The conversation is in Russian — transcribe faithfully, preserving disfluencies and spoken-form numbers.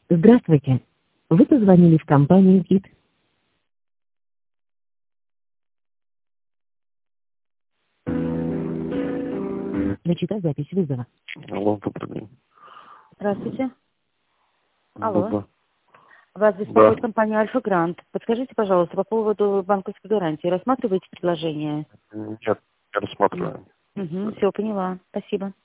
Здравствуйте. Вы позвонили в компанию КИТ. Начата запись вызова. Алло, добрый день. Здравствуйте. Алло. Да, Вас беспокоит да. компания Альфа Грант. Подскажите, пожалуйста, по поводу банковской гарантии. Рассматриваете предложение? Нет, не рассматриваем. Угу, все, поняла. Спасибо.